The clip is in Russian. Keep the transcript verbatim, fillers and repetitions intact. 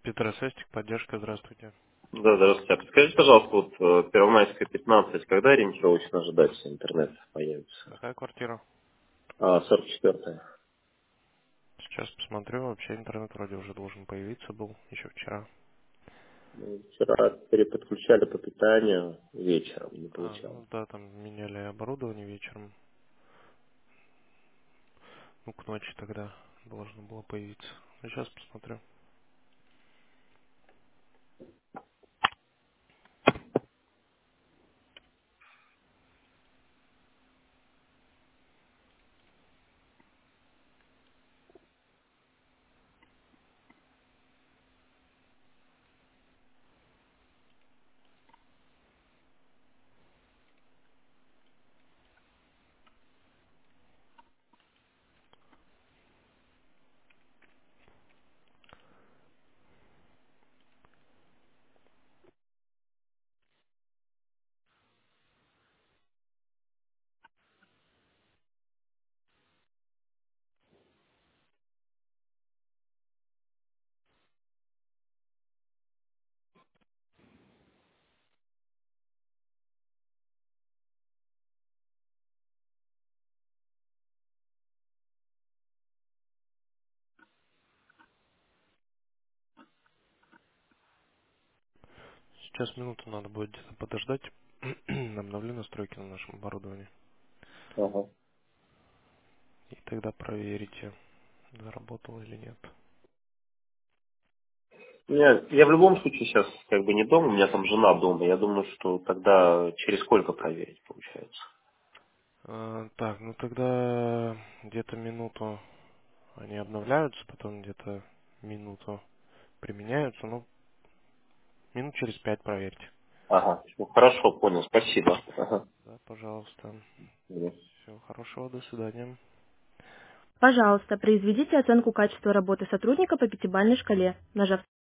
Петросестик, поддержка, здравствуйте. Да, здравствуйте. А подскажите, пожалуйста, вот э, Первомайская пятнадцать, когда ориентировочно ожидать, что интернет появится? Какая квартира? А, сорок четвёртая. Сейчас посмотрю, вообще интернет вроде уже должен появиться был еще вчера. Ну, вчера переподключали по питанию вечером, не А, получалось. ну да, там меняли оборудование вечером. Ну, к ночи тогда должно было появиться. Ну, сейчас посмотрю. Сейчас минуту надо будет где-то подождать. Обновлю настройки на нашем оборудовании. Ага. И тогда проверите, заработало или нет. Я, я в любом случае сейчас как бы не дома, у меня там жена дома. Я думаю, что тогда через сколько проверить получается? А, так, ну тогда где-то минуту они обновляются, потом где-то минуту применяются. Ну, минут через пять проверьте. Ага, ну, хорошо, понял, спасибо. Ага. Да, пожалуйста. Да. Всего хорошего, до свидания. Пожалуйста, произведите оценку качества работы сотрудника по пятибалльной шкале, нажав